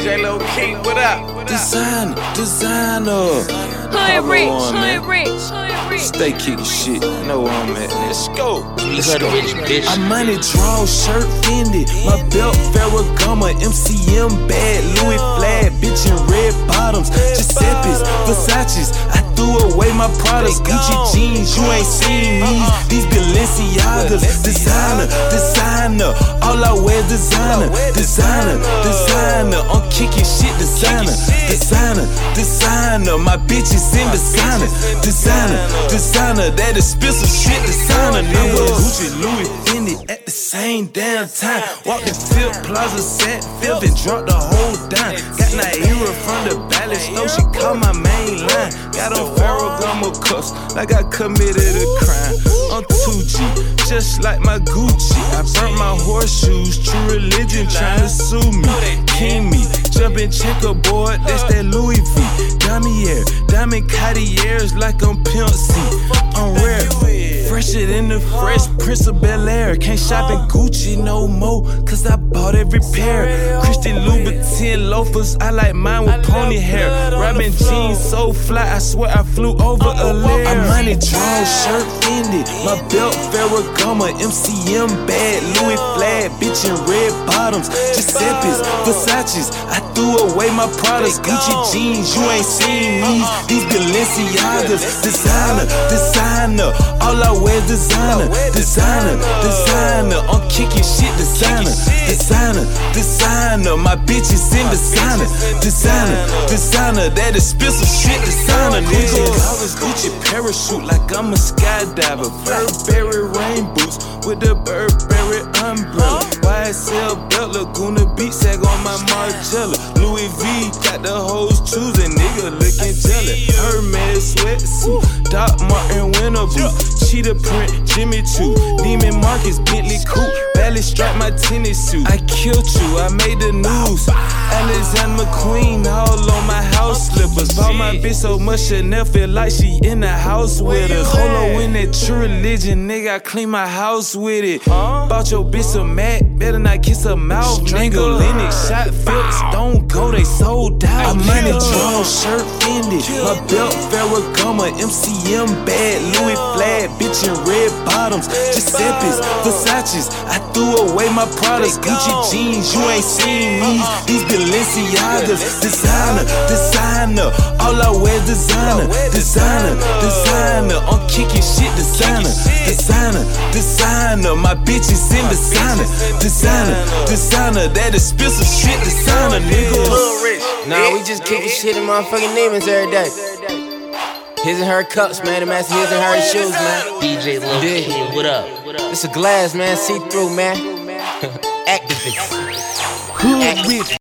DJ Lil Keith, what up? Designer. Hood rich. Stay kicking shit. You know where I'm at. Let's go. Rich, bitch. I money draw, shirt Fendi. My belt Ferragamo, MCM bad, Louis flag, bitch in red bottoms. Giuseppe's, Versace's. I threw away my products. Gucci jeans, you ain't seen these Balenciagas. Designer. All I wear is designer. I'm kicking shit. Designer. My bitch is in designer. That expensive shit. Designer. I was Gucci, Louis, Fendi at the same damn time. Walked the Fifth Plaza, sat Fifth and dropped the whole dime. Got Naira from the Ballet Snow, she called my main line. Got on Ferragamo cuffs like I committed a crime. I'm 2G, just like my Gucci. I burnt my horseshoes, True Religion trying to sue me. King me, jumping checkerboard, that's that Louis V. Diamond Cartiers like I'm Pimp C. I'm rare, fresher than the Fresh Prince of Bel-Air. Can't shop in Gucci no more, cause I bought every pair. Christian Louboutin loafers, I like mine with pony hair. Robin jeans so fly, I swear I flew over a lair. I money draw, shirt Fendi. My belt Ferragamo, MCM bad, Louis flag, bitch in red bottoms. Giuseppe's, Versace's. I threw away my products. Gucci jeans, you ain't seen these Balenciagas. Designer. All I wear is designer. I'm kicking shit. Designer. My bitch is in designer. That expensive shit. Designer, nigga. I was Gucci parachute like I'm a skydiver. Burberry rain boots with the Burberry umbrella. YSL belt, Laguna Beach sag on my Margiela. Louis V got the hoes choosing, nigga looking jealous. Hermes sweatsuit, Doc Martin winter boots, cheetah print, Jimmy Choo, Neiman Marcus, Bentley coupe, Valley stripe my tennis suit. I killed you, I made the news. Alexander McQueen all on my house slippers. Bought my bitch so much Chanel feel like she in the house with us. Polo in that True Religion, nigga, I clean my house with it. Bought your bitch some Mac, better not kiss her mouth, nigga. Lennox, shot Phillips, don't go, they sold out. I money draw, shirt Fendi. My belt Ferragamo, MCM bad, Louis flag, bitch in red bottoms. Giuseppe's, Versace's. I threw away my products. Gucci jeans, you ain't seen these Balenciagas. Designer. All I wear is designer. I'm kicking shit. Designer. My bitch is in designer. That expensive shit. Designer, nigga. Nah, we just kicking shit in motherfucking Neiman's every day. His and her cups, man. The master his and her shoes, man. DJ Lil Keith, what up? It's a glass, man. See through, man. Activist. Hood rich.